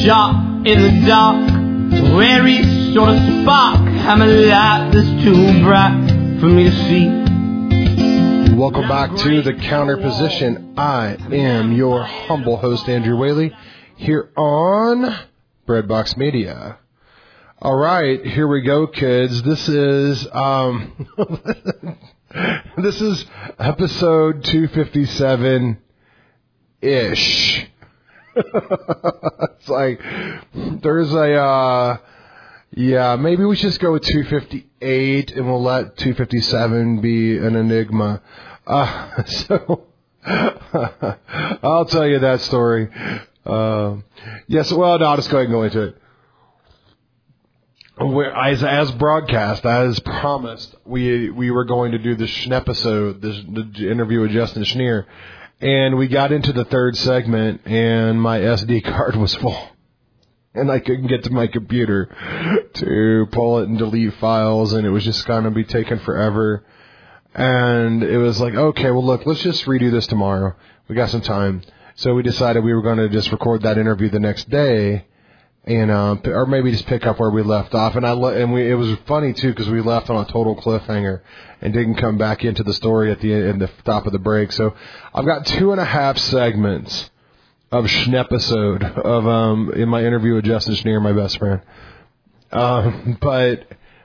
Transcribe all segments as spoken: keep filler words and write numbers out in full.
shot in the dark. It's a very sort of spark. I'm a light that's too bright for me to see. Welcome back to The Counter Position. I am your humble host, Andrew Whaley, here on Breadbox Media. All right, here we go, kids. This is um, this is episode two fifty-seven ish. It's like there's a uh, yeah, maybe we should just go with two fifty-eight, and we'll let two fifty-seven be an enigma. Uh, so I'll tell you that story. Uh, yes, well, no, I'll just go ahead and go into it. We're, as, as broadcast, as promised, we we were going to do the Schnepisode, this the interview with Justin Schneer, and we got into the third segment, and my S D card was full, and I couldn't get to my computer to pull it and delete files, and it was just going to be taking forever. And it was like, okay, well, look, let's just redo this tomorrow. We got some time, so we decided we were going to just record that interview the next day. And uh, or maybe just pick up where we left off, and I le- and we it was funny too because we left on a total cliffhanger and didn't come back into the story at the in the top of the break. So I've got two and a half segments of Schnepisode of um in my interview with Justin Schneer, my best friend. Um, but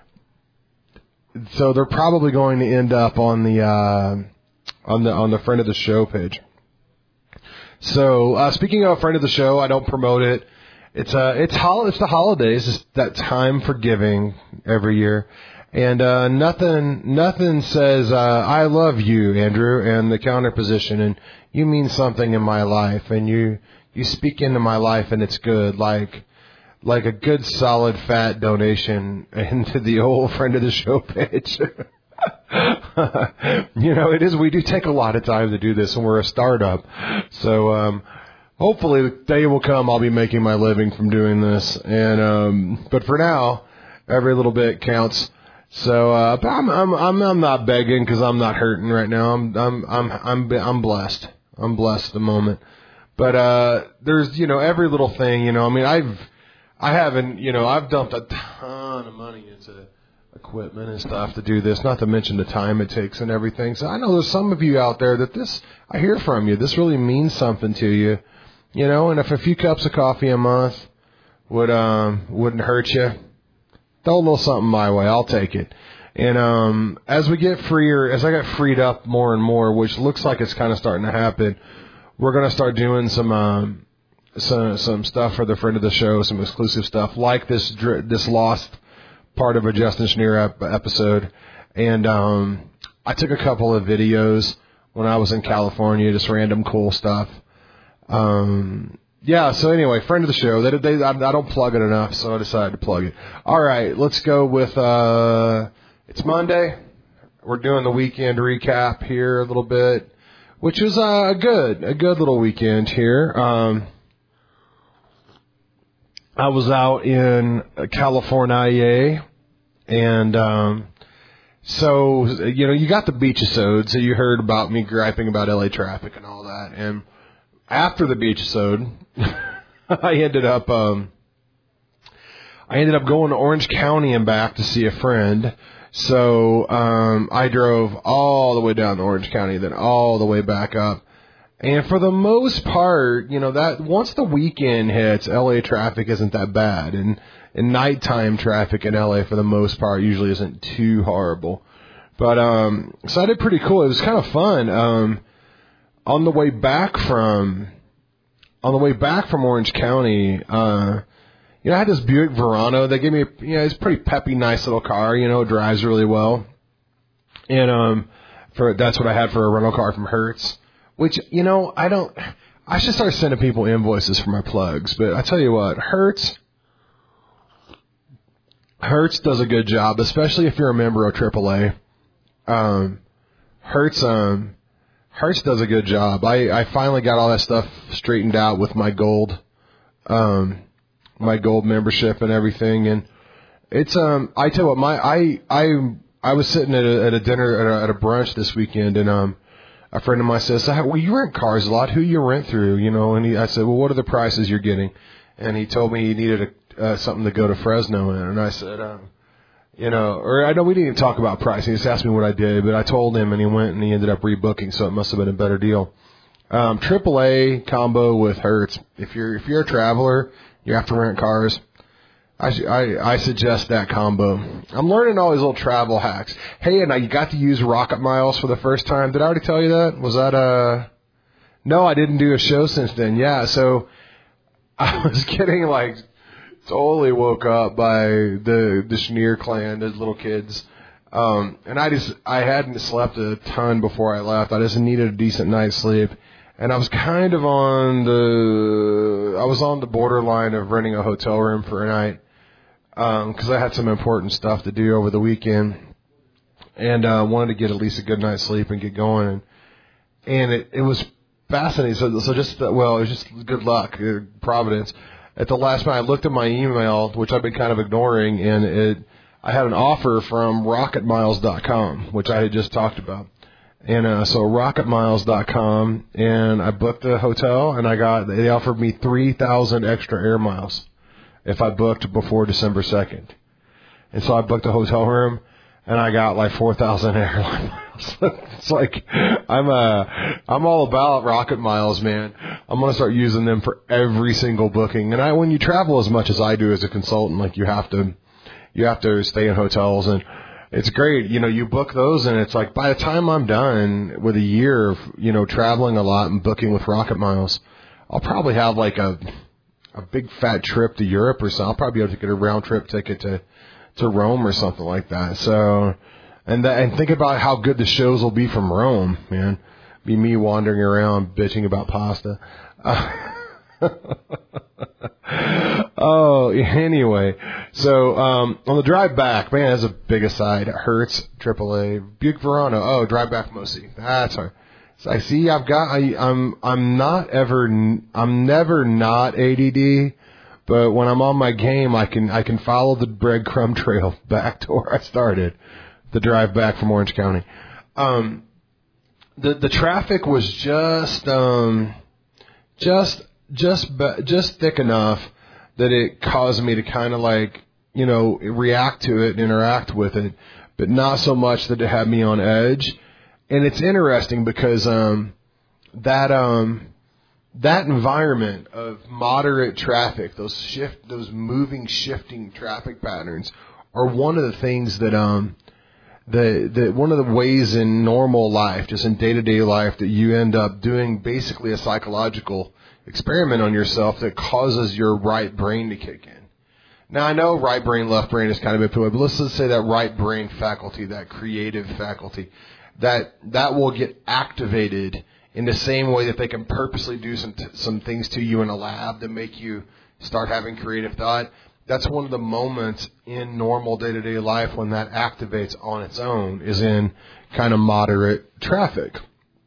so they're probably going to end up on the uh, on the on the friend of the show page. So uh, speaking of a friend of the show, I don't promote it. It's uh, it's hol- it's the holidays. It's that time for giving every year, and uh, nothing nothing says uh, I love you, Andrew, and the counter position, and you mean something in my life, and you you speak into my life, and it's good, like like a good solid fat donation into the old friend of the show page. You know, it is. We do take a lot of time to do this, and we're a startup, so. Um, Hopefully the day will come I'll be making my living from doing this, and um, but for now, every little bit counts. So uh, but I'm I'm I'm I'm not begging because I'm not hurting right now. I'm I'm I'm I'm I'm blessed. I'm blessed at the moment. But uh, there's you know every little thing. You know, I mean I've I haven't you know I've dumped a ton of money into equipment and stuff to do this. Not to mention the time it takes and everything. So I know there's some of you out there that this I hear from you. This really means something to you. You know, and if a few cups of coffee a month would um wouldn't hurt you, throw a little something my way. I'll take it. And um as we get freer, as I get freed up more and more, which looks like it's kind of starting to happen, we're gonna start doing some um some some stuff for the friend of the show, some exclusive stuff like this this lost part of a Justin Schneer ep- episode. And um I took a couple of videos when I was in California, just random cool stuff. Um, yeah, so anyway, friend of the show. They, they, I, I don't plug it enough, so I decided to plug it. All right, let's go with, uh, it's Monday. We're doing the weekend recap here a little bit, which was uh, a good, a good little weekend here. Um, I was out in California, and, um, so, you know, you got the beach episode, so you heard about me griping about L A traffic and all that, and after the beach episode, I ended up um, I ended up going to Orange County and back to see a friend. So um, I drove all the way down to Orange County, then all the way back up. And for the most part, you know, that once the weekend hits, L A traffic isn't that bad, and, and nighttime traffic in L A for the most part usually isn't too horrible. But um, so I did pretty cool. It was kind of fun. Um, On the way back from, on the way back from Orange County, uh, you know, I had this Buick Verano. They gave me, a, you know, it's a pretty peppy, nice little car. You know, it drives really well, and um, for that's what I had for a rental car from Hertz. Which, you know, I don't. I should start sending people invoices for my plugs. But I tell you what, Hertz, Hertz does a good job, especially if you're a member of triple A. Um, Hertz, um. Hertz does a good job. I, I finally got all that stuff straightened out with my gold, um, my gold membership and everything. And it's um, I tell you what, my I I I was sitting at a, at a dinner at a, at a brunch this weekend, and um, a friend of mine says, "Well, you rent cars a lot. Who you rent through?" You know, and he, I said, "Well, what are the prices you're getting?" and he told me he needed a, uh, something to go to Fresno in, and I said, um, you know, or I know we didn't even talk about pricing. He just asked me what I did, but I told him, and he went and he ended up rebooking, so it must have been a better deal. Um, triple A combo with Hertz. If you're if you're a traveler, you have to rent cars. I, I, I suggest that combo. I'm learning all these little travel hacks. Hey, and I got to use Rocket Miles for the first time. Did I already tell you that? Was that a... No, I didn't do a show since then. Yeah, so I was getting, like, totally woke up by the, the Schneer clan, those little kids. Um, and I just, I hadn't slept a ton before I left. I just needed a decent night's sleep. And I was kind of on the, I was on the borderline of renting a hotel room for a night. Um, cause I had some important stuff to do over the weekend and, uh, wanted to get at least a good night's sleep and get going. And, and it, it was fascinating. So, so just, well, it was just good luck, uh, Providence. At the last minute, I looked at my email, which I've been kind of ignoring, and it, I had an offer from rocket miles dot com, which I had just talked about. And, uh, so rocket miles dot com, and I booked a hotel, and I got, they offered me three thousand extra air miles if I booked before December second. And so I booked a hotel room, and I got like four thousand airline miles. It's like, I'm uh, I'm all about Rocket Miles, man. I'm going to start using them for every single booking. And I, when you travel as much as I do as a consultant, like you have to, you have to stay in hotels, and it's great. You know, you book those, and it's like by the time I'm done with a year of, you know, traveling a lot and booking with Rocket Miles, I'll probably have like a, a big fat trip to Europe or something. I'll probably be able to get a round trip ticket to, to Rome or something like that. So, and that, and think about how good the shows will be from Rome, man. Be me wandering around bitching about pasta. Uh, oh, anyway. So, um, on the drive back, man, that's a big aside. Hertz, triple A, Buick Verano. Oh, drive back Mosi. That's right. So I see I've got, I, I'm, I'm not ever, I'm never not A D D, but when I'm on my game, I can, I can follow the breadcrumb trail back to where I started, the drive back from Orange County. Um, the, the traffic was just, um, just, just, just thick enough that it caused me to kind of like, you know, react to it and interact with it, but not so much that it had me on edge. And it's interesting because um, that um, that environment of moderate traffic, those shift, those moving, shifting traffic patterns, are one of the things that um, the the one of the ways in normal life, just in day to day life, that you end up doing basically a psychological experiment on yourself that causes your right brain to kick in. Now I know right brain, left brain is kind of input, but let's just say that right brain faculty, that creative faculty, that that will get activated in the same way that they can purposely do some t- some things to you in a lab that make you start having creative thought. That's one of the moments in normal day-to-day life when that activates on its own, is in kind of moderate traffic.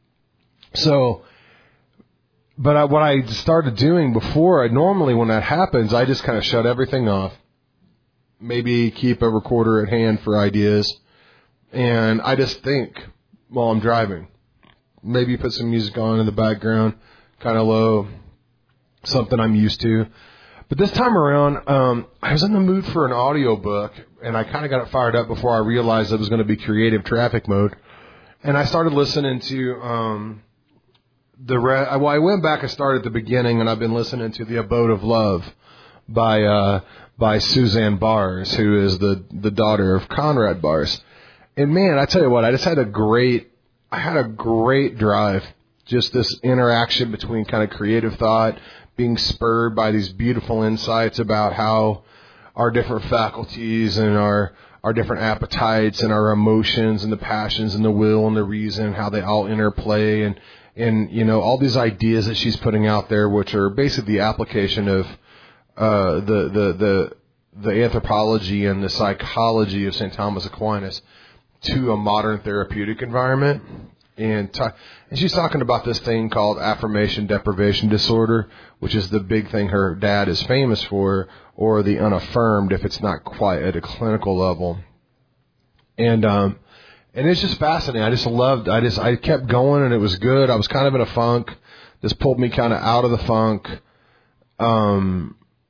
So, but I, what I started doing before, I normally when that happens, I just kind of shut everything off, maybe keep a recorder at hand for ideas, and I just think while I'm driving. Maybe put some music on in the background, kind of low, something I'm used to. But this time around, um, I was in the mood for an audiobook, and I kind of got it fired up before I realized it was going to be creative traffic mode. And I started listening to um, the re- well, I went back and started at the beginning, and I've been listening to The Abode of Love by uh, by Suzanne Bars, who is the the daughter of Conrad Bars. And man, I tell you what, I just had a great, I had a great drive. Just this interaction between kind of creative thought, being spurred by these beautiful insights about how our different faculties and our, our different appetites and our emotions and the passions and the will and the reason, how they all interplay, and, and, you know, all these ideas that she's putting out there, which are basically the application of, uh, the, the, the, the anthropology and the psychology of Saint Thomas Aquinas to a modern therapeutic environment. And, t- and she's talking about this thing called affirmation deprivation disorder, which is the big thing her dad is famous for, or the unaffirmed if it's not quite at a clinical level. And, um, and it's just fascinating. I just loved, I just, I kept going and it was good. I was kind of in a funk. This pulled me kind of out of the funk. Um,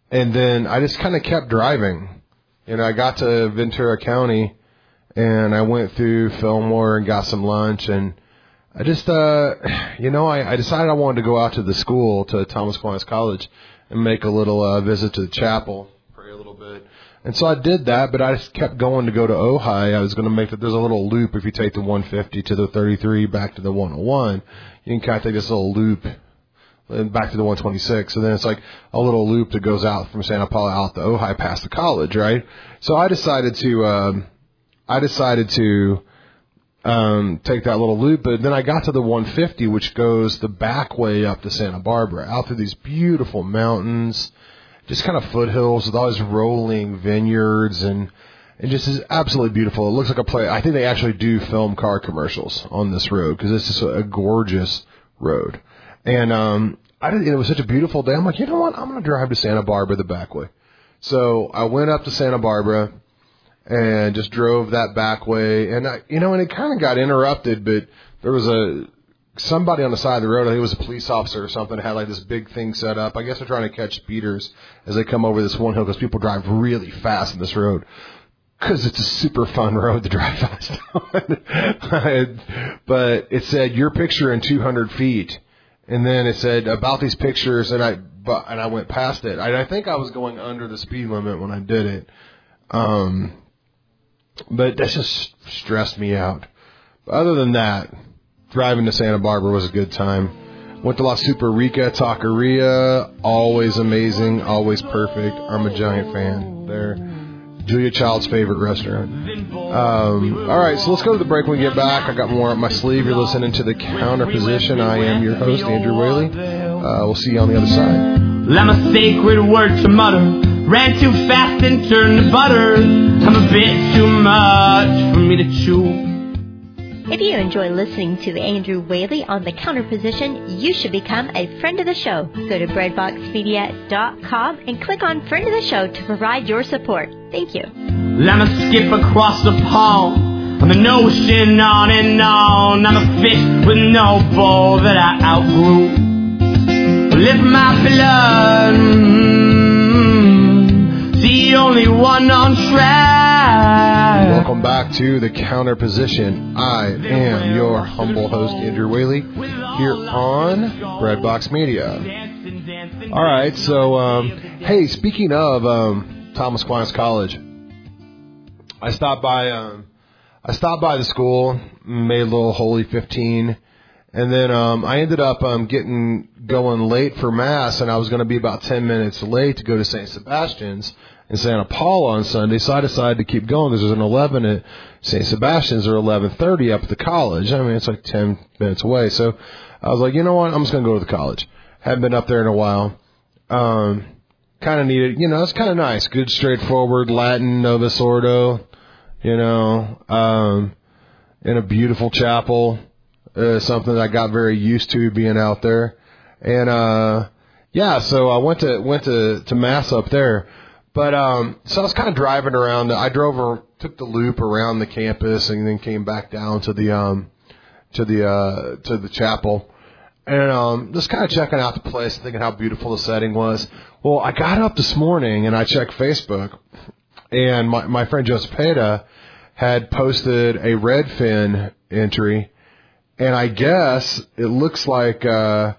and then I just kind of kept driving. You know, I got to Ventura County, and I went through Fillmore and got some lunch, and I just, uh, you know, I, I decided I wanted to go out to the school, to Thomas Aquinas College, and make a little uh, visit to the chapel, pray a little bit. And so I did that, but I just kept going to go to Ojai. I was going to make it, there's a little loop if you take the one fifty to the thirty-three back to the one oh one. You can kind of take this little loop and back to the one twenty-six. And then it's like a little loop that goes out from Santa Paula out to Ojai past the college, right? So I decided to, um, I decided to, um, take that little loop, but then I got to the one fifty, which goes the back way up to Santa Barbara, out through these beautiful mountains, just kind of foothills with all these rolling vineyards, and it just is absolutely beautiful. It looks like a place. I think they actually do film car commercials on this road because it's just a gorgeous road. And um, I did, it was such a beautiful day. I'm like, you know what? I'm going to drive to Santa Barbara the back way. So I went up to Santa Barbara and just drove that back way. And, I, you know, and it kind of got interrupted, but there was a somebody on the side of the road, I think it was a police officer or something, had like this big thing set up. I guess they're trying to catch speeders as they come over this one hill because people drive really fast in this road because it's a super fun road to drive fast on. But it said, your picture in two hundred feet. And then it said about these pictures, and I but, and I went past it. I, I think I was going under the speed limit when I did it. Um, but that just stressed me out. But other than that, driving to Santa Barbara was a good time. Went to La Super Rica Taqueria. Always amazing. Always perfect. I'm a giant fan there. Julia Child's favorite restaurant. Um, all right, so let's go to the break when we get back. I got more up my sleeve. You're listening to The Counter Position. I am your host, Andrew Whaley. Uh, we'll see you on the other side. I'm a sacred word to mutter. Ran too fast and turned to butter. I'm a bit too much for me to chew. If you enjoy listening to Andrew Whaley on The Counter Position, you should become a friend of the show. Go to bread box media dot com and click on Friend of the Show to provide your support. Thank you. I'm a skip across the pond on the ocean, on and on. I'm a fish with no bowl that I outgrew. Live my blood, mm-hmm. The only one on track. Welcome back to The Counter Position. I am your humble host, Andrew Whaley, here on Breadbox Media. All right, so, um, hey, speaking of um, Thomas Aquinas College, I stopped by um, I stopped by the school, made a little Holy fifteen, and then um, I ended up um, getting going late for Mass, and I was going to be about ten minutes late to go to Saint Sebastian's in Santa Paula on Sunday, so I decided to keep going because there's an eleven at Saint Sebastian's or eleven thirty up at the college. I mean, it's like ten minutes away. So I was like, you know what? I'm just going to go to the college. Haven't been up there in a while. Um, kind of needed, you know, it's kind of nice. Good, straightforward Latin, Novus Ordo, you know, um, in a beautiful chapel. Uh, something that I got very used to being out there. And, uh, yeah, so I went to, went to, to Mass up there. But, um, so I was kind of driving around. I drove or took the loop around the campus and then came back down to the, um, to the, uh, to the chapel. And, um, just kind of checking out the place, thinking how beautiful the setting was. Well, I got up this morning and I checked Facebook, and my, my friend Joseph Peda had posted a Redfin entry. And I guess it looks like, uh,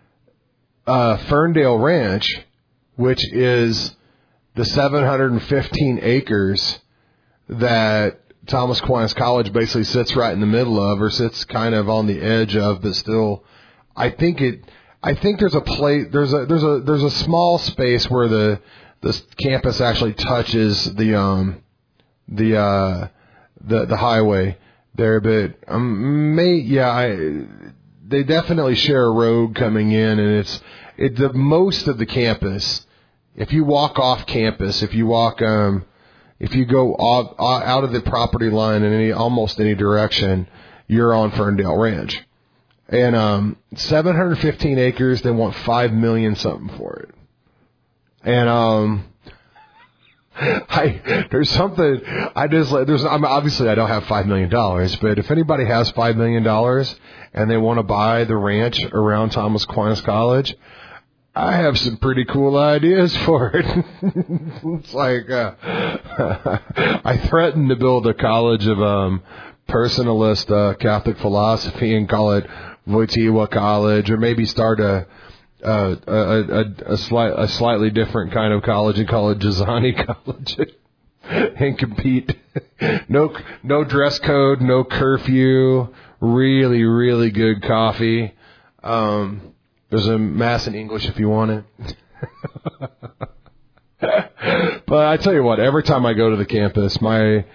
uh, Ferndale Ranch, which is the seven hundred fifteen acres that Thomas Aquinas College basically sits right in the middle of, or sits kind of on the edge of, but still, I think it, I think there's a place, there's a, there's a, there's a small space where the, the campus actually touches the, um, the, uh, the, the highway there, but, um, may, yeah, I, they definitely share a road coming in, and it's, it, the most of the campus, if you walk off campus, if you walk, um, if you go off, out of the property line in any, almost any direction, you're on Ferndale Ranch. And, um, seven hundred fifteen acres, they want five million something for it. And, um, I, there's something, I just, there's, I mean, obviously I don't have five million dollars, but if anybody has five million dollars and they want to buy the ranch around Thomas Aquinas College, I have some pretty cool ideas for it. It's like, uh, I threatened to build a college of um, personalist uh, Catholic philosophy and call it Wojtyła College, or maybe start a uh, a, a, a, slight, a slightly different kind of college and call it Jazani College and compete. No, no dress code, no curfew, really, really good coffee. Um, There's a mass in English if you want it. But I tell you what, every time I go to the campus, my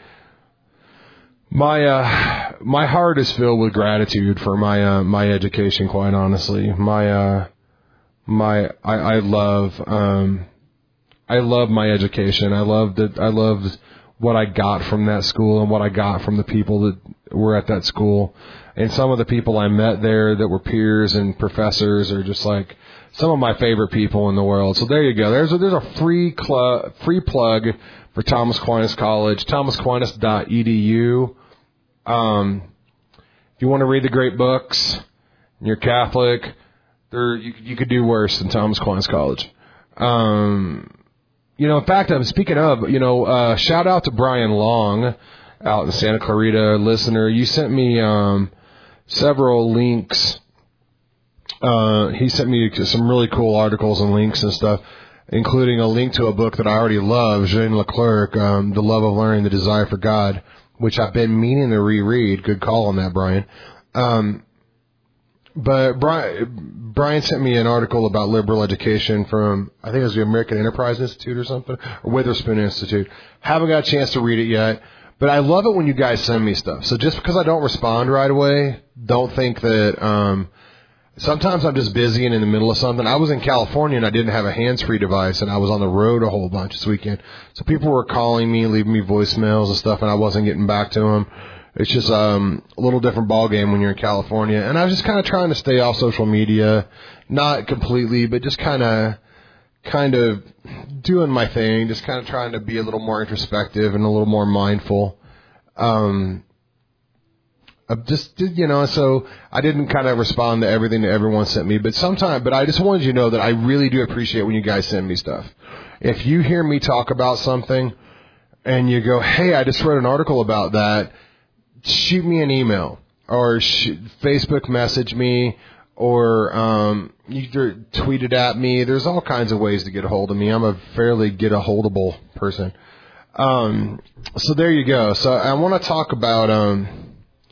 my uh, my heart is filled with gratitude for my uh, my education. Quite honestly, my uh, my I, I love um, I love my education. I love that. I loved what I got from that school and what I got from the people that were at that school. And some of the people I met there that were peers and professors are just like some of my favorite people in the world. So there you go. There's a, there's a free cl- free plug for Thomas Aquinas College, thomas aquinas dot e d u. Um, if you want to read the great books and you're Catholic, there you, you could do worse than Thomas Aquinas College. Um, you know, in fact, I'm speaking of, you know, uh, shout out to Brian Long out in Santa Clarita, listener. You sent me um, several links. Uh, he sent me some really cool articles and links and stuff, including a link to a book that I already love, Jean Leclerc, um, The Love of Learning, The Desire for God, which I've been meaning to reread. Good call on that, Brian. Um, but Brian, Brian sent me an article about liberal education from, I think it was the American Enterprise Institute or something, or Witherspoon Institute. Haven't got a chance to read it yet. But I love it when you guys send me stuff. So just because I don't respond right away, don't think that um, sometimes I'm just busy and in the middle of something. I was in California and I didn't have a hands-free device, and I was on the road a whole bunch this weekend. So people were calling me, leaving me voicemails and stuff, and I wasn't getting back to them. It's just um, a little different ballgame when you're in California. And I was just kind of trying to stay off social media, not completely, but just kind of kind of doing my thing, just kind of trying to be a little more introspective and a little more mindful. Um, I just, you know, so I didn't kind of respond to everything that everyone sent me, but sometimes, but I just wanted you to know that I really do appreciate when you guys send me stuff. If you hear me talk about something and you go, hey, I just wrote an article about that, shoot me an email or sh- Facebook message me, or um, you tweet it at me. There's all kinds of ways to get a hold of me. I'm a fairly get-a-holdable person. Um, so there you go. So I want to talk about um,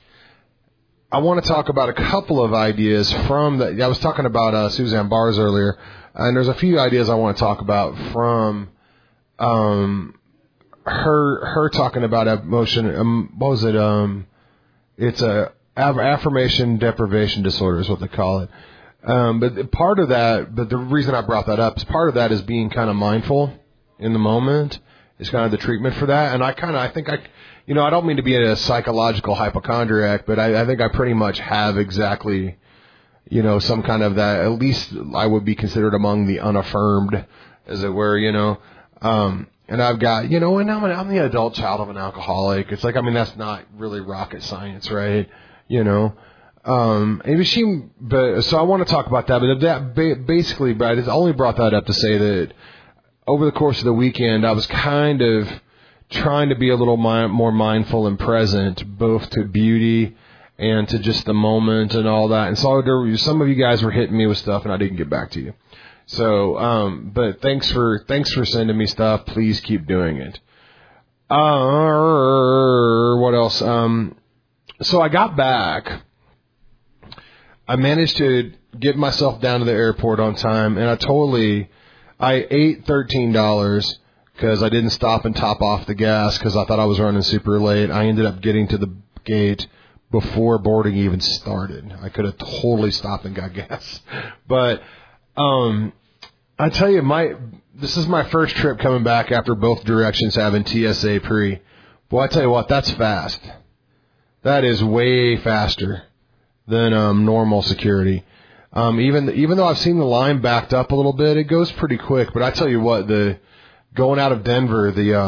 I want to talk about a couple of ideas from the. I was talking about uh, Suzanne Bars earlier, and there's a few ideas I want to talk about from um, her her talking about emotion. Um, what was it? Um, it's a affirmation deprivation disorder is what they call it. Um, but part of that, but the reason I brought that up is part of that is being kind of mindful in the moment. It's kind of the treatment for that. And I kind of, I think I, you know, I don't mean to be a psychological hypochondriac, but I, I think I pretty much have exactly, you know, some kind of that. At least I would be considered among the unaffirmed, as it were, you know. Um, and I've got, you know, and I'm, an, I'm the adult child of an alcoholic. It's like, I mean, that's not really rocket science, right? You know, um, maybe she, but so I want to talk about that, but that basically, but I only brought that up to say that over the course of the weekend, I was kind of trying to be a little mi- more mindful and present, both to beauty and to just the moment and all that. And so there, some of you guys were hitting me with stuff, and I didn't get back to you. So, um, but thanks for thanks for sending me stuff. Please keep doing it. Uh, what else? Um. So I got back. I managed to get myself down to the airport on time, and I totally, I ate thirteen dollars because I didn't stop and top off the gas because I thought I was running super late. I ended up getting to the gate before boarding even started. I could have totally stopped and got gas. But um, I tell you, my this is my first trip coming back after both directions having T S A pre. Boy, I tell you what, that's fast. That is way faster than um, normal security. Um, even even though I've seen the line backed up a little bit, it goes pretty quick. But I tell you what, the going out of Denver, the um,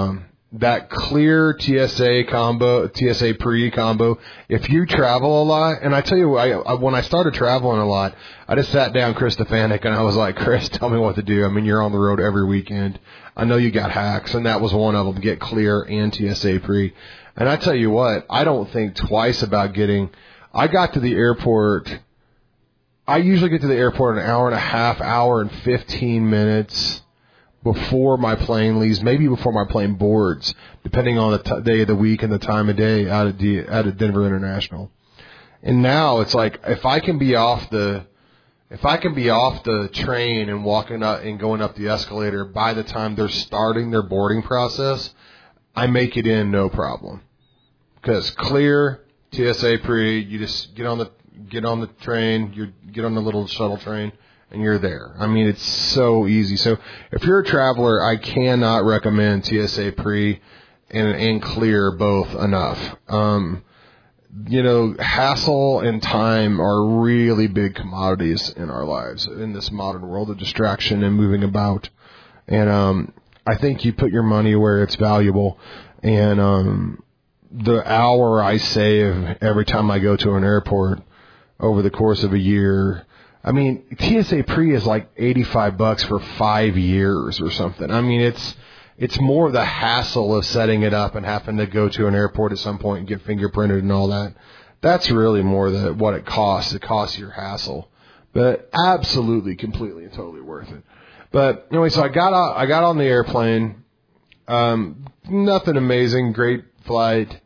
that clear T S A combo, T S A pre combo, if you travel a lot, and I tell you, I, I, when I started traveling a lot, I just sat down Chris Stefanik and I was like, Chris, tell me what to do. I mean, you're on the road every weekend. I know you got hacks, and that was one of them, get clear and T S A pre. And I tell you what, I don't think twice about getting, I got to the airport, I usually get to the airport an hour and a half, hour and fifteen minutes before my plane leaves, maybe before my plane boards, depending on the t- day of the week and the time of day out of, D- out of Denver International. And now it's like, if I can be off the, if I can be off the train and walking up and going up the escalator by the time they're starting their boarding process, I make it in no problem. Because clear, T S A pre, you just get on the, get on the train, you get on the little shuttle train, and you're there. I mean, it's so easy. So if you're a traveler, I cannot recommend T S A pre and, and clear both enough. Um, you know, hassle and time are really big commodities in our lives in this modern world of distraction and moving about. And um, I think you put your money where it's valuable. And um, the hour I save every time I go to an airport over the course of a year, I mean, T S A pre is like eighty-five bucks for five years or something. I mean, it's it's more the hassle of setting it up and having to go to an airport at some point and get fingerprinted and all that. That's really more the what it costs. It costs your hassle, but absolutely, completely, and totally worth it. But anyway, so I got on, I got on the airplane. Um, nothing amazing, great flight,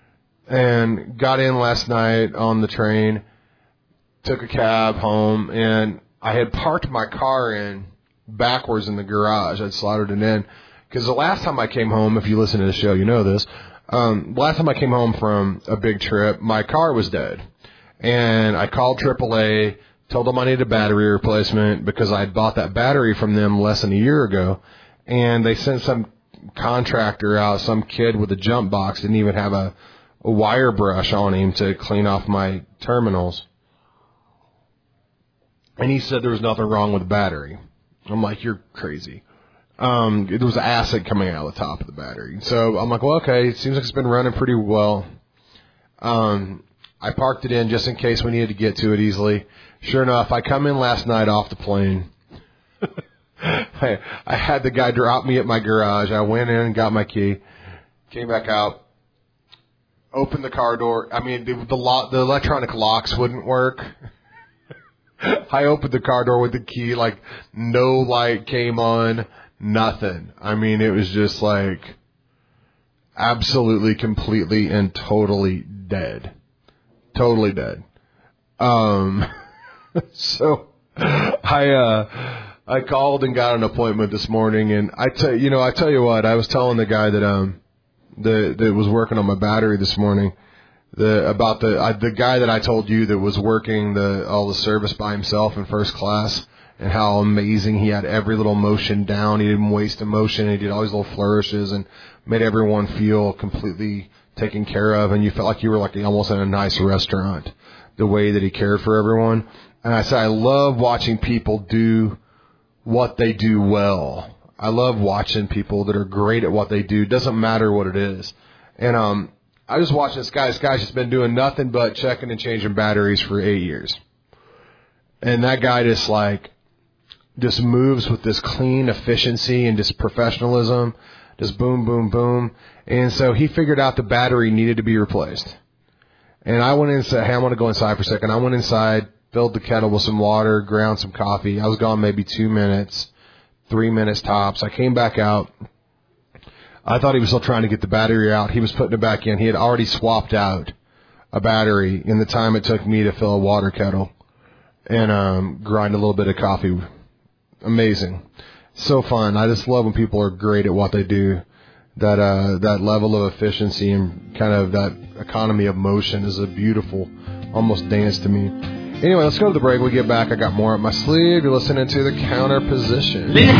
and got in last night on the train. Took a cab home, and I had parked my car in backwards in the garage. I'd slotted it in. Because the last time I came home, if you listen to the show, you know this. Um, the last time I came home from a big trip, my car was dead. And I called triple A, told them I needed a battery replacement because I had bought that battery from them less than a year ago. And they sent some contractor out, some kid with a jump box, didn't even have a, a wire brush on him to clean off my terminals. And he said there was nothing wrong with the battery. I'm like, you're crazy. Um, there was acid coming out of the top of the battery. So I'm like, well, okay, it seems like it's been running pretty well. Um, I parked it in just in case we needed to get to it easily. Sure enough, I come in last night off the plane. I, I had the guy drop me at my garage. I went in and got my key, came back out, opened the car door. I mean, the, the, lock, the electronic locks wouldn't work. I opened the car door with the key, like no light came on, nothing. I mean, it was just like absolutely, completely, and totally dead. Totally dead. Um, so I, uh, I called and got an appointment this morning, and I tell you know, I tell you what, I was telling the guy that, um, the, that was working on my battery this morning, The about the uh, the guy that I told you that was working the all the service by himself in first class, and how amazing he had every little motion down. He didn't waste a motion. He did all these little flourishes and made everyone feel completely taken care of, and you felt like you were like almost in a nice restaurant. The way that he cared for everyone, and I said I love watching people do what they do well. I love watching people that are great at what they do. Doesn't matter what it is, and um. I was watching this guy. This guy's just been doing nothing but checking and changing batteries for eight years. And that guy just like, just moves with this clean efficiency and just professionalism. Just boom, boom, boom. And so he figured out the battery needed to be replaced. And I went in and said, hey, I want to go inside for a second. I went inside, filled the kettle with some water, ground some coffee. I was gone maybe two minutes, three minutes tops. I came back out. I thought he was still trying to get the battery out. He was putting it back in. He had already swapped out a battery in the time it took me to fill a water kettle and um, grind a little bit of coffee. Amazing. So fun. I just love when people are great at what they do. That uh, that level of efficiency and kind of that economy of motion is a beautiful, almost dance to me. Anyway, let's go to the break. We get back. I got more up my sleeve. You're listening to The Counter Position. Then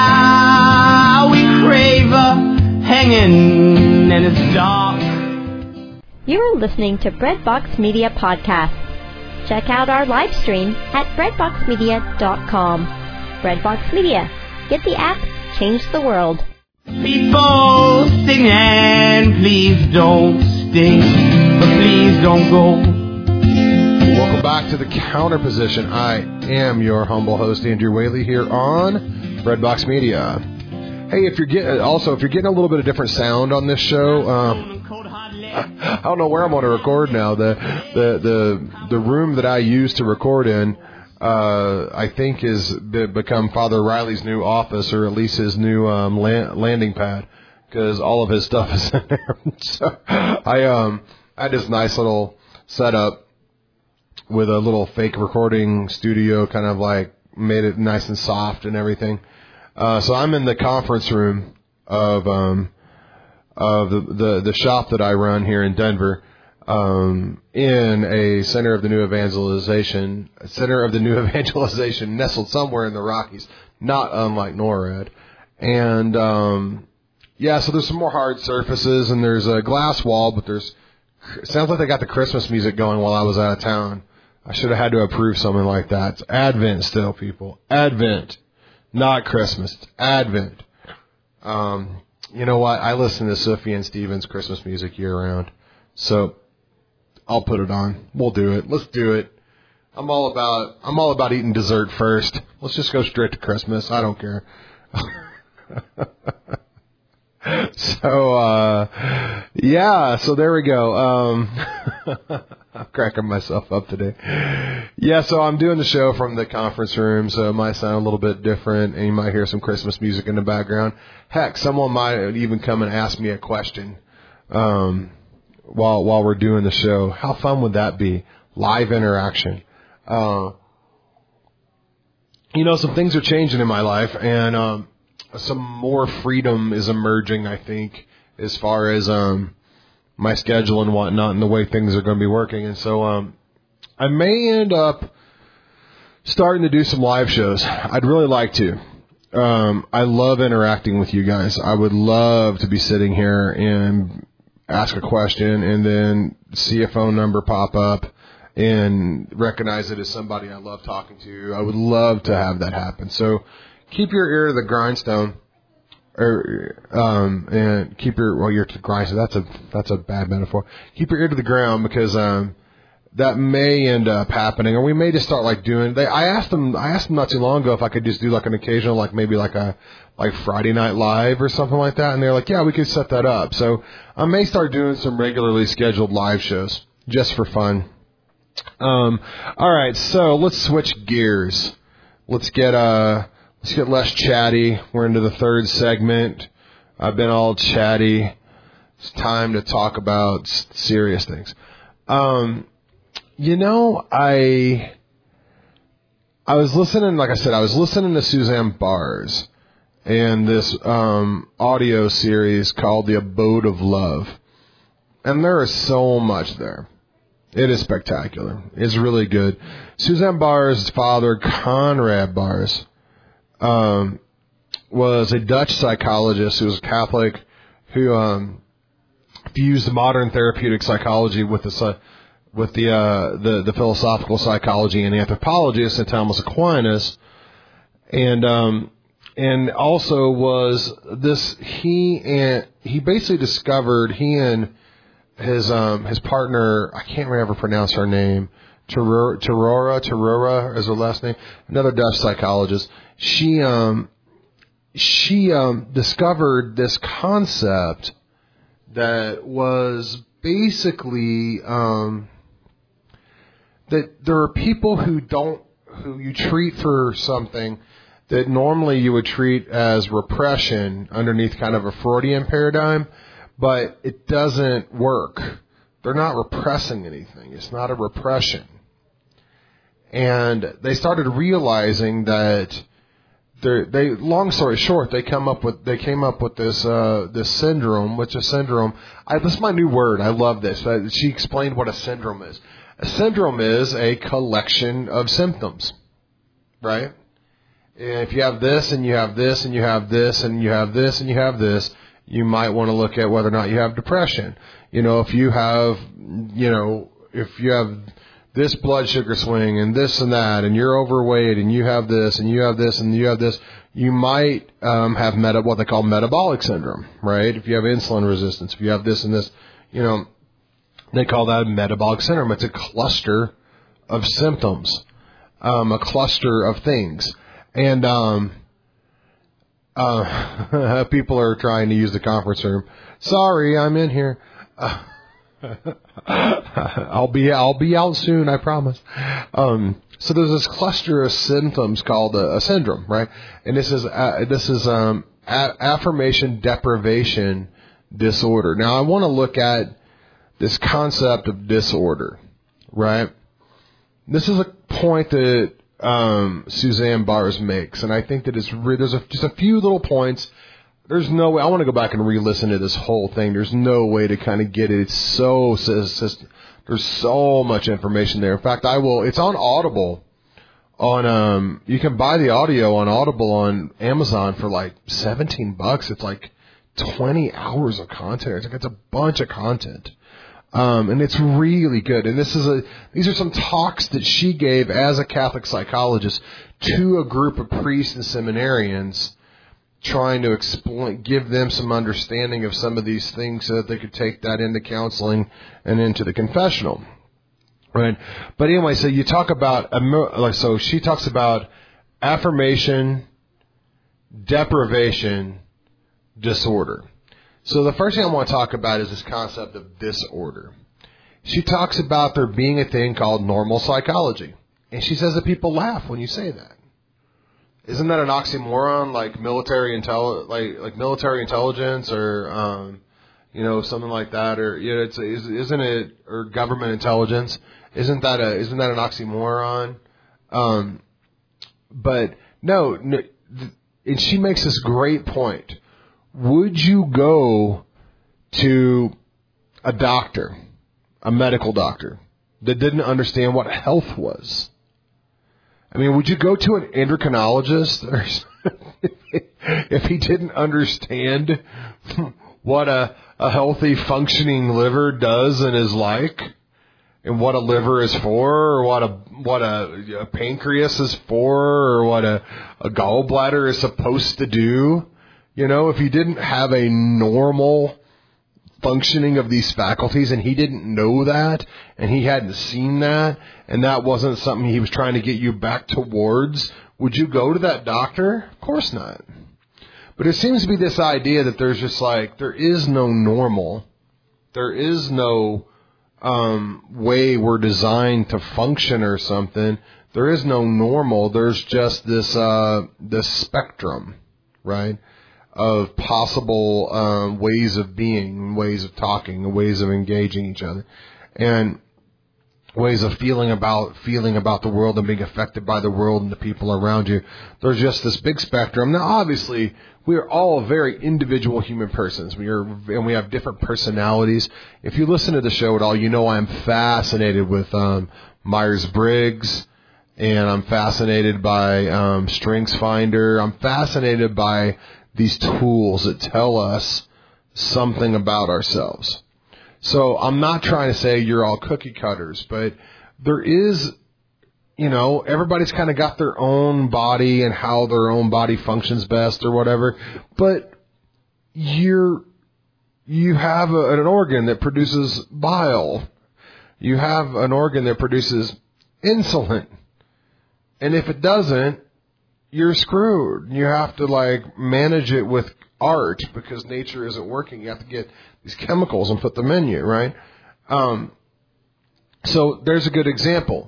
how we crave a hanging in it's dark. You are listening to Breadbox Media Podcast. Check out our live stream at breadbox media dot com. Breadbox Media. Get the app, change the world. People singing, please don't stay, but please don't go. Welcome back to the Counter Position. I am your humble host, Andrew Whaley, here on Breadbox Media. Hey, if you're getting also if you're getting a little bit of different sound on this show, um, I don't know where I'm going to record now. The the the the room that I used to record in, uh, I think, is be, become Father Riley's new office, or at least his new um, land, landing pad, because all of his stuff is in there. So I um I had this nice little setup with a little fake recording studio, kind of like made it nice and soft and everything. Uh, so I'm in the conference room of um, of the, the the shop that I run here in Denver, um, in a center of the new evangelization, a center of the new evangelization nestled somewhere in the Rockies, not unlike NORAD. And um, yeah, so there's some more hard surfaces, and there's a glass wall, but there's it sounds like they got the Christmas music going while I was out of town. I should have had to approve something like that. It's Advent still, people. Advent. Not Christmas. It's Advent. Um, you know what? I listen to Sufjan Stevens' Christmas music year-round. So I'll put it on. We'll do it. Let's do it. I'm all about I'm all about eating dessert first. Let's just go straight to Christmas. I don't care. So, uh, yeah, so there we go. Um, I'm cracking myself up today. Yeah, so I'm doing the show from the conference room, so it might sound a little bit different, and you might hear some Christmas music in the background. Heck, someone might even come and ask me a question, um, while, while we're doing the show. How fun would that be? Live interaction. Uh, you know, some things are changing in my life, and, um, some more freedom is emerging, I think, as far as um, my schedule and whatnot and the way things are going to be working. And so um, I may end up starting to do some live shows. I'd really like to. Um, I love interacting with you guys. I would love to be sitting here and ask a question and then see a phone number pop up and recognize it as somebody I love talking to. I would love to have that happen. So keep your ear to the grindstone, or um, and keep your well, ear to the grindstone. That's a that's a bad metaphor. Keep your ear to the ground, because um, that may end up happening, or we may just start like doing. They, I asked them, I asked them not too long ago if I could just do like an occasional, like maybe like a like Friday Night Live or something like that, and they're like, yeah, we could set that up. So I may start doing some regularly scheduled live shows just for fun. Um, all right, so let's switch gears. Let's get uh. Let's get less chatty. We're into the third segment. I've been all chatty. It's time to talk about serious things. Um, you know, I I was listening, like I said, I was listening to Suzanne Bars and this um, audio series called The Abode of Love. And there is so much there. It is spectacular. It's really good. Suzanne Bars' father, Conrad Bars, Um, was a Dutch psychologist who was Catholic, who um, fused modern therapeutic psychology with the with the, uh, the the philosophical psychology and anthropology of Saint Thomas Aquinas, and um, and also was this he and he basically discovered he and his um his partner, I can't ever pronounce her name, Tarora Tarora Tarora is her last name, another Dutch psychologist. She um she um discovered this concept that was basically um that there are people who don't who you treat for something that normally you would treat as repression underneath kind of a Freudian paradigm, but it doesn't work. They're not repressing anything. It's not a repression. And they started realizing that they, long story short, they come up with they came up with this uh, this syndrome, which is syndrome. I, this is my new word. I love this. Uh, she explained what a syndrome is. A syndrome is a collection of symptoms, right? If you have this and you have this and you have this and you have this and you have this, you might want to look at whether or not you have depression. You know, if you have, you know, if you have this blood sugar swing and this and that, and you're overweight and you have this and you have this and you have this, you might um, have meta, what they call metabolic syndrome, right? If you have insulin resistance, if you have this and this, you know, they call that metabolic syndrome. It's a cluster of symptoms, um, a cluster of things. And um, uh, people are trying to use the conference room. Sorry, I'm in here. Uh, I'll be I'll be out soon, I promise. Um, so there's this cluster of symptoms called a, a syndrome, right? And this is uh, this is um, a- affirmation deprivation disorder. Now I want to look at this concept of disorder, right? This is a point that um, Suzanne Bars makes, and I think that it's re- there's a, just a few little points. There's no way. I want to go back and re-listen to this whole thing. There's no way to kind of get it. It's so, it's just, there's so much information there. In fact, I will, it's on Audible. On, um, you can buy the audio on Audible on Amazon for like seventeen bucks. It's like twenty hours of content. It's like, it's a bunch of content. Um, and it's really good. And this is a, these are some talks that she gave as a Catholic psychologist to a group of priests and seminarians, trying to explain, give them some understanding of some of these things so that they could take that into counseling and into the confessional, right? But anyway, so you talk about, like, so she talks about affirmation, deprivation, disorder. So the first thing I want to talk about is this concept of disorder. She talks about there being a thing called normal psychology, and she says that people laugh when you say that. Isn't that an oxymoron, like military intel, like like military intelligence, or um, you know, something like that, or you know, it's isn't it, or government intelligence? Isn't that a isn't that an oxymoron? Um, but no, no, and she makes this great point. Would you go to a doctor, a medical doctor, that didn't understand what health was? I mean, would you go to an endocrinologist if he didn't understand what a, a healthy, functioning liver does and is like, and what a liver is for, or what a what a, a pancreas is for, or what a, a gallbladder is supposed to do? You know, if he didn't have a normal functioning of these faculties, and he didn't know that, and he hadn't seen that, and that wasn't something he was trying to get you back towards, would you go to that doctor? Of course not. But it seems to be this idea that there's just like, there is no normal. There is no um, way we're designed to function or something. There is no normal. There's just this uh, this spectrum, right, of possible um, ways of being, ways of talking, ways of engaging each other, and ways of feeling about feeling about the world and being affected by the world and the people around you. There's just this big spectrum. Now, obviously, we are all very individual human persons. We are, and we have different personalities. If you listen to the show at all, you know I'm fascinated with um, Myers-Briggs, and I'm fascinated by um, StrengthsFinder. I'm fascinated by these tools that tell us something about ourselves. So I'm not trying to say you're all cookie cutters, but there is, you know, everybody's kind of got their own body and how their own body functions best or whatever. But you're, you have a, an organ that produces bile. You have an organ that produces insulin. And if it doesn't, you're screwed. You have to, like, manage it with art because nature isn't working. You have to get these chemicals and put them in you, right? Um, so there's a good example.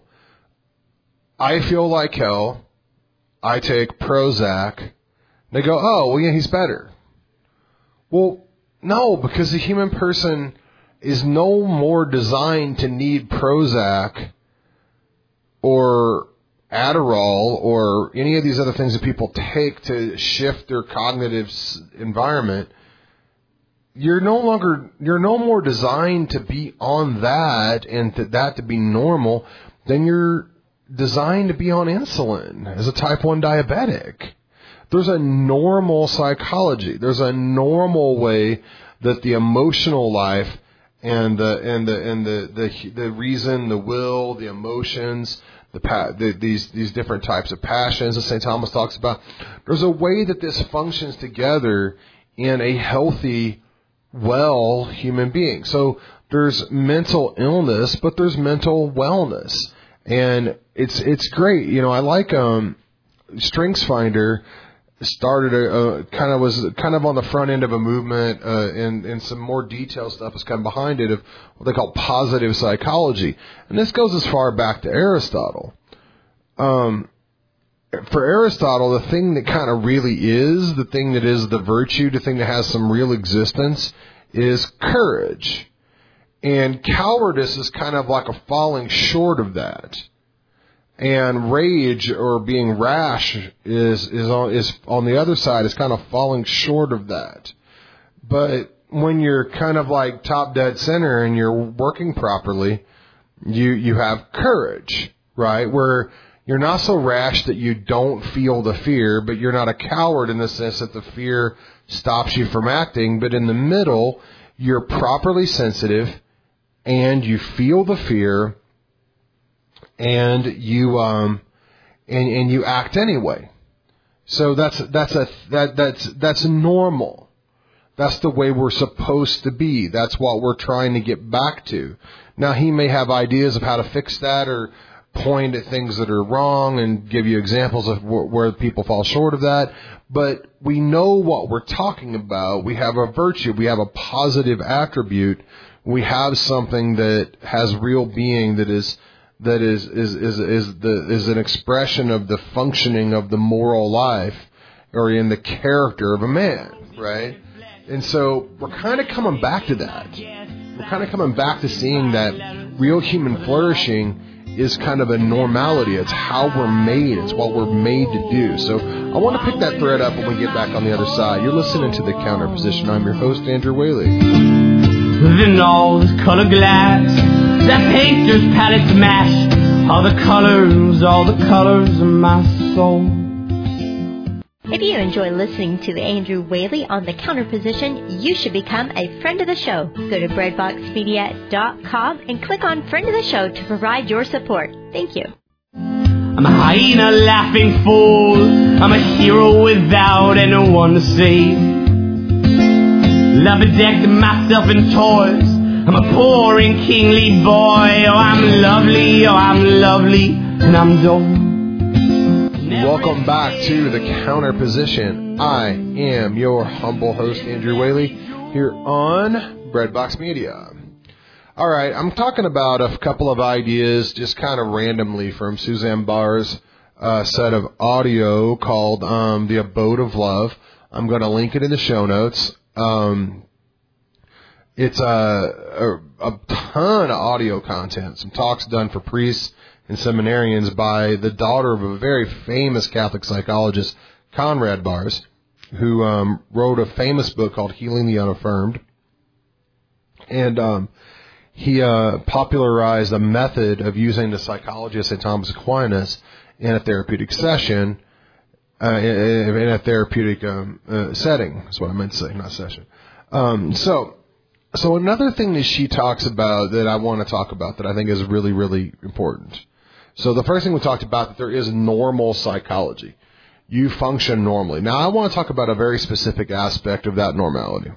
I feel like hell. I take Prozac. They go, oh, well, yeah, he's better. Well, no, because the human person is no more designed to need Prozac or Adderall or any of these other things that people take to shift their cognitive environment. You're no longer, you're no more designed to be on that and to, that to be normal than you're designed to be on insulin as a type one diabetic. There's a normal psychology. There's a normal way that the emotional life and the and the and the the, the reason, the will, the emotions, the, the these these different types of passions that Saint Thomas talks about. There's a way that this functions together in a healthy, well human being. So there's mental illness, but there's mental wellness, and it's it's great. You know, I like um, StrengthsFinder. Started a, a kind of was kind of on the front end of a movement, uh, and and some more detailed stuff is kind of behind it of what they call positive psychology, and this goes as far back to Aristotle. Um, for Aristotle, the thing that kind of really is the thing that is the virtue, the thing that has some real existence, is courage, and cowardice is kind of like a falling short of that. And rage, or being rash, is is on is on the other side, is kind of falling short of that. But when you're kind of like top dead center and you're working properly, you you have courage, right? Where you're not so rash that you don't feel the fear, but you're not a coward in the sense that the fear stops you from acting. But in the middle, you're properly sensitive and you feel the fear. And you um, and and you act anyway. So that's that's a that that's that's normal. That's the way we're supposed to be. That's what we're trying to get back to. Now he may have ideas of how to fix that, or point at things that are wrong, and give you examples of wh- where people fall short of that. But we know what we're talking about. We have a virtue. We have a positive attribute. We have something that has real being, that is. That is is is is the is an expression of the functioning of the moral life, or in the character of a man, right? And so we're kind of coming back to that. We're kind of coming back to seeing that real human flourishing is kind of a normality. It's how we're made. It's what we're made to do. So I want to pick that thread up when we get back on the other side. You're listening to The Counter Position. I'm your host, Andrew Whaley. Within all this color glass, that painter's palette smash, all the colors, all the colors of my soul. If you enjoy listening to Andrew Whaley on The Counter Position, you should become a friend of the show. Go to bread box media dot com and click on Friend of the Show to provide your support. Thank you. I'm a hyena laughing fool. I'm a hero without anyone to save. Love-bedecked myself in toys. I'm a poor and kingly boy. Oh, I'm lovely, oh, I'm lovely, and I'm dull. Welcome back to The Counter Position. I am your humble host, Andrew Whaley, here on Breadbox Media. All right, I'm talking about a couple of ideas just kind of randomly from Suzanne Barr's uh, set of audio called um, The Abode of Love. I'm going to link it in the show notes. Um, it's a, a, a ton of audio content, some talks done for priests and seminarians by the daughter of a very famous Catholic psychologist, Conrad Barrs, who um, wrote a famous book called Healing the Unaffirmed. And um, he uh, popularized a method of using the psychology of Saint Thomas Aquinas in a therapeutic session, uh, in, in a therapeutic um, uh, setting. That's what I meant to say, not session. Um, so... So another thing that she talks about that I want to talk about that I think is really, really important. So the first thing we talked about, that there is normal psychology. You function normally. Now I want to talk about a very specific aspect of that normality.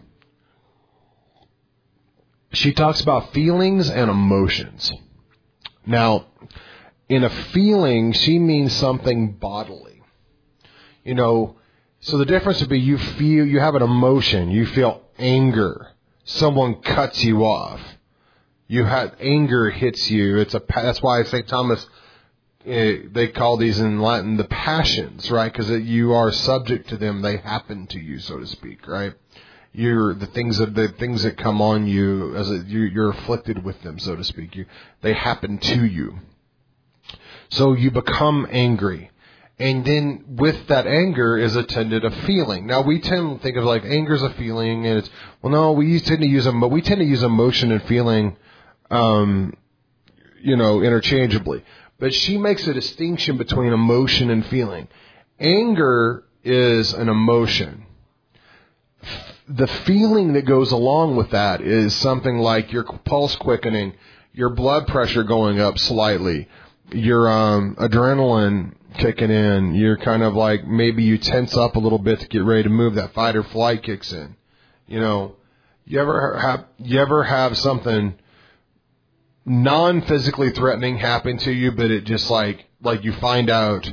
She talks about feelings and emotions. Now, in a feeling, she means something bodily. You know, so the difference would be you feel, you have an emotion, you feel anger. Someone cuts you off. You have anger hits you. It's a that's why Saint Thomas uh, they call these in Latin the passions, right? Because you are subject to them; they happen to you, so to speak, right? You're the things that the things that come on you as a, you, you're afflicted with them, so to speak. You they happen to you, so you become angry. And then with that anger is attended a feeling. Now we tend to think of like anger is a feeling, and it's well, no, we tend to use them, but we tend to use emotion and feeling, um, you know, interchangeably. But she makes a distinction between emotion and feeling. Anger is an emotion. the feeling that goes along with that is something like your pulse quickening, your blood pressure going up slightly, your um, adrenaline kicking in. You're kind of like, maybe you tense up a little bit to get ready to move. That fight or flight kicks in. You know, you ever have you ever have something non-physically threatening happen to you, but it just like like you find out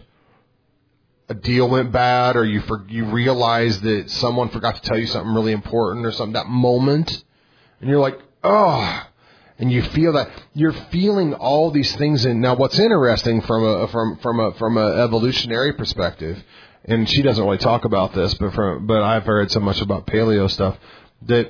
a deal went bad, or you for, you realize that someone forgot to tell you something really important or something, that moment, and you're like, oh, and you feel that you're feeling all these things. And now, what's interesting from a from from a from a evolutionary perspective, and she doesn't really talk about this, but from but I've heard so much about paleo stuff that,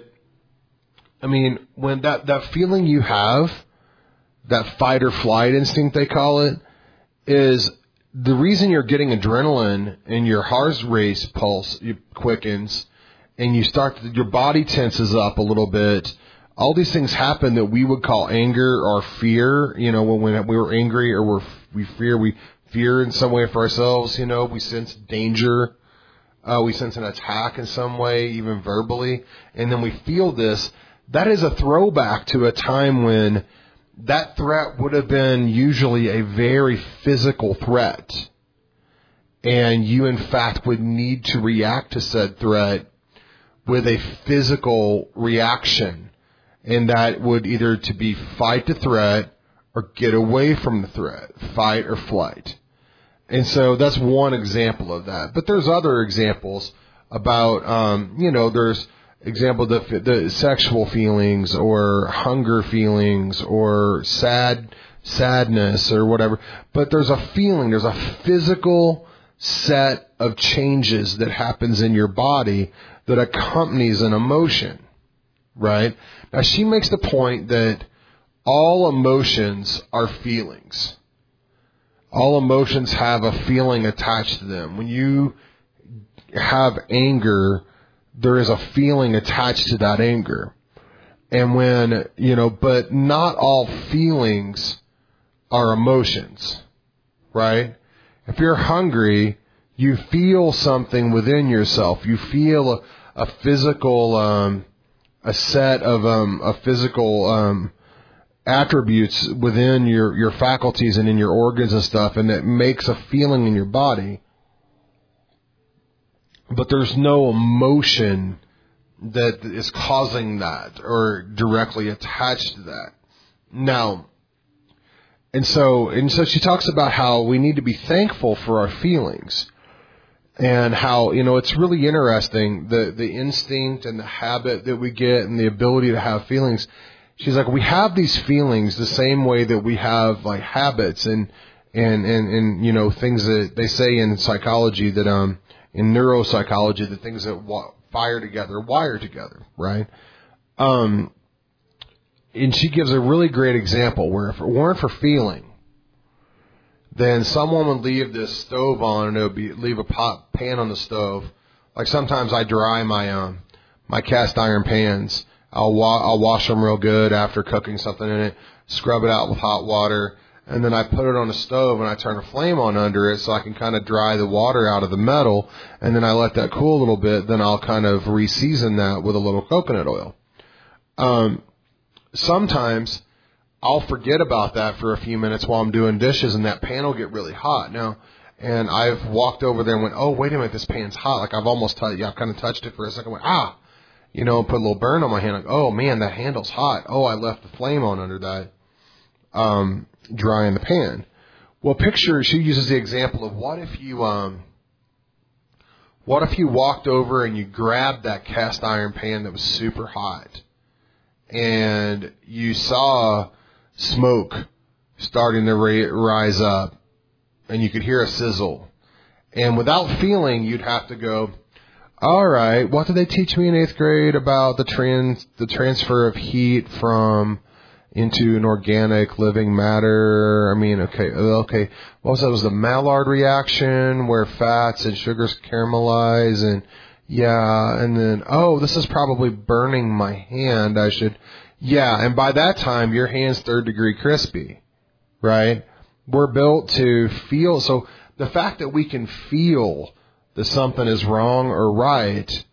I mean, when that that feeling you have, that fight or flight instinct they call it, is the reason you're getting adrenaline and your heart rate pulse quickens and you start to, your body tenses up a little bit. All these things happen that we would call anger or fear. You know, when, when we were angry or we're, we fear, we fear in some way for ourselves. You know, we sense danger. Uh, we sense an attack in some way, even verbally. And then we feel this. That is a throwback to a time when that threat would have been usually a very physical threat. And you, in fact, would need to react to said threat with a physical reaction. And that would either to be fight the threat or get away from the threat, fight or flight. And so that's one example of that. But there's other examples about, um, you know, there's example, the, the sexual feelings or hunger feelings or sad sadness or whatever. But there's a feeling, there's a physical set of changes that happens in your body that accompanies an emotion, right? Now, she makes the point that all emotions are feelings. All emotions have a feeling attached to them. When you have anger, there is a feeling attached to that anger. And when, you know, but not all feelings are emotions, right? If you're hungry, you feel something within yourself. You feel a, a physical, um, a set of, um, a physical, um, attributes within your, your faculties and in your organs and stuff, and it makes a feeling in your body. But there's no emotion that is causing that or directly attached to that. Now, and so, and so she talks about how we need to be thankful for our feelings. And how, you know, it's really interesting, the, the instinct and the habit that we get and the ability to have feelings. She's like, we have these feelings the same way that we have like habits and, and, and, and, you know, things that they say in psychology that, um, in neuropsychology, the things that wa- fire together, wire together, right? Um, and she gives a really great example where if it weren't for feeling, then someone would leave this stove on and it would be, leave a pot pan on the stove. Like sometimes I dry my, um, my cast iron pans. I'll, wa- I'll wash them real good after cooking something in it, scrub it out with hot water, and then I put it on the stove and I turn a flame on under it so I can kind of dry the water out of the metal, and then I let that cool a little bit, then I'll kind of re-season that with a little coconut oil. Um, sometimes I'll forget about that for a few minutes while I'm doing dishes, and that pan will get really hot. Now, and I've walked over there and went, oh, wait a minute, this pan's hot. Like I've almost touched, yeah, I've kind of touched it for a second. I went, ah, you know, put a little burn on my hand. Like, oh man, that handle's hot. Oh, I left the flame on under that, um, drying the pan. Well, picture, she uses the example of what if you, um, what if you walked over and you grabbed that cast iron pan that was super hot and you saw smoke starting to ra- rise up and you could hear a sizzle, and without feeling, you'd have to go, all right, what did they teach me in eighth grade about the trans, the transfer of heat from into an organic living matter? I mean, okay, okay. What was that? It was the Maillard reaction where fats and sugars caramelize, and yeah, and then, oh, this is probably burning my hand. I should, yeah, and by that time, your hand's third degree crispy, right? We're built to feel, so the fact that we can feel that something is wrong or right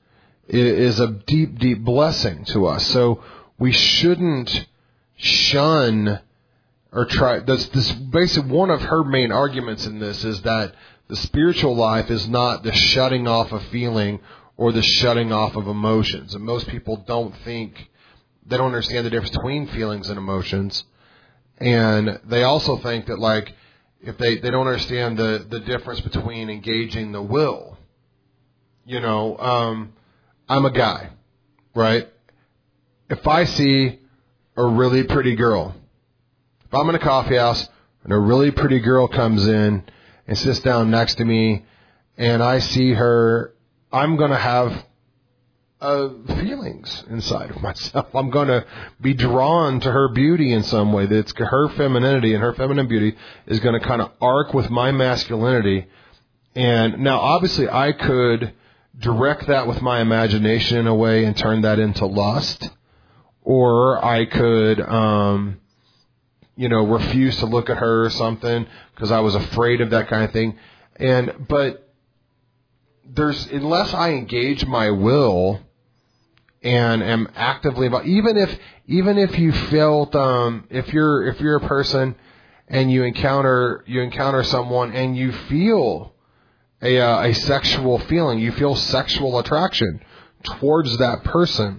is a deep, deep blessing to us. So we shouldn't shun or try. This, this basically one of her main arguments in this is that the spiritual life is not the shutting off of feeling or the shutting off of emotions. And most people don't think, they don't understand the difference between feelings and emotions. And they also think that, like, if they, they don't understand the, the difference between engaging the will. You know, um, I'm a guy, right? If I see a really pretty girl, if I'm in a coffee house and a really pretty girl comes in and sits down next to me and I see her, I'm going to have uh, feelings inside of myself. I'm going to be drawn to her beauty in some way. That's her femininity, and her feminine beauty is going to kind of arc with my masculinity. And now, obviously, I could direct that with my imagination in a way and turn that into lust, or I could, um, you know, refuse to look at her or something because I was afraid of that kind of thing. And but there's unless I engage my will and am actively about, even if even if you felt um, if you're if you're a person and you encounter you encounter someone and you feel a uh, a sexual feeling, you feel sexual attraction towards that person.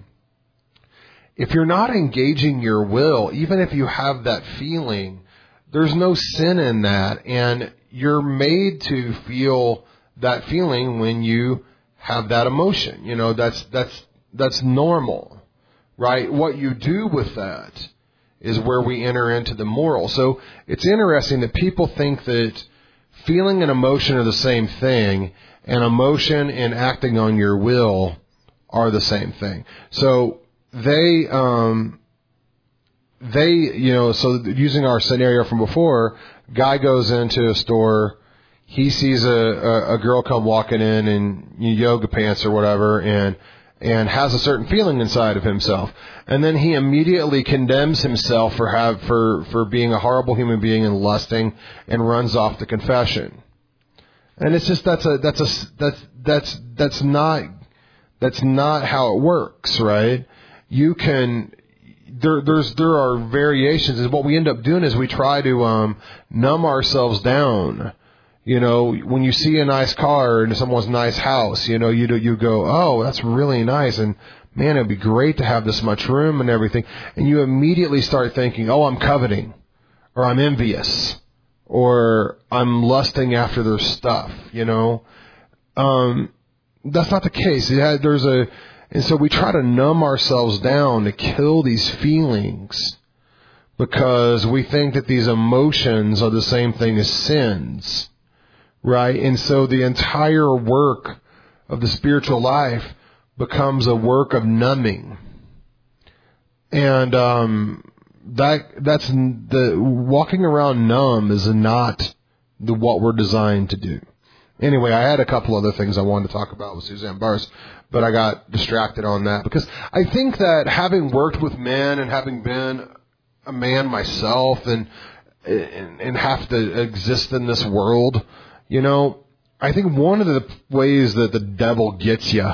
If you're not engaging your will, even if you have that feeling, there's no sin in that, and you're made to feel that feeling when you have that emotion. You know, that's that's that's normal, right? What you do with that is where we enter into the moral. So it's interesting that people think that feeling and emotion are the same thing, and emotion and acting on your will are the same thing. So they, um, they, you know, so using our scenario from before, guy goes into a store, he sees a, a, a girl come walking in in yoga pants or whatever, and and has a certain feeling inside of himself, and then he immediately condemns himself for have for for being a horrible human being and lusting, and runs off to confession. And it's just that's a that's a that's that's that's not that's not how it works, right? You can there there's there are variations, and what we end up doing is we try to um, numb ourselves down. You know, when you see a nice car in someone's nice house, you know, you do, you go, oh, that's really nice, and man, it'd be great to have this much room and everything. And you immediately start thinking, oh, I'm coveting, or I'm envious, or I'm lusting after their stuff. You know, um, that's not the case. It had, there's a, and so we try to numb ourselves down to kill these feelings because we think that these emotions are the same thing as sins. Right? And so the entire work of the spiritual life becomes a work of numbing. And um, that that's the walking around numb is not the what we're designed to do. Anyway, I had a couple other things I wanted to talk about with Suzanne Bars, but I got distracted on that because I think that having worked with men and having been a man myself and and, and have to exist in this world, you know, I think one of the ways that the devil gets you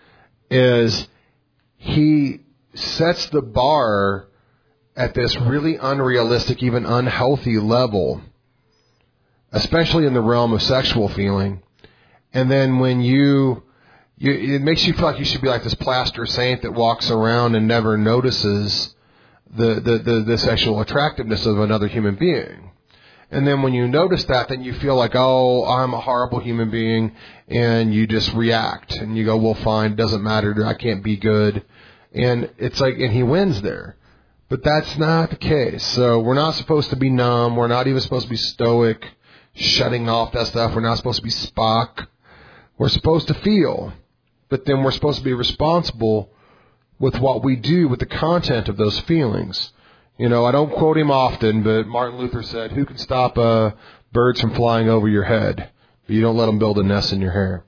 is he sets the bar at this really unrealistic, even unhealthy level, especially in the realm of sexual feeling. And then when you, you, it makes you feel like you should be like this plaster saint that walks around and never notices the, the, the, the sexual attractiveness of another human being. And then when you notice that, then you feel like, oh, I'm a horrible human being, and you just react. And you go, well, fine, it doesn't matter, I can't be good. And it's like, and he wins there. But that's not the case. So we're not supposed to be numb. We're not even supposed to be stoic, shutting off that stuff. We're not supposed to be Spock. We're supposed to feel. But then we're supposed to be responsible with what we do with the content of those feelings. You know, I don't quote him often, but Martin Luther said, who can stop uh, birds from flying over your head? But you don't let them build a nest in your hair.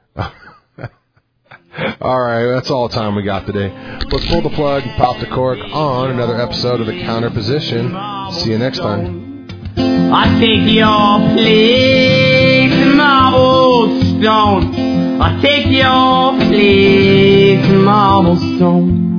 All right, that's all the time we got today. Let's pull the plug and pop the cork on another episode of The Counter Position. See you next time. I take your place in my old stone. I'll take your place, marble stone.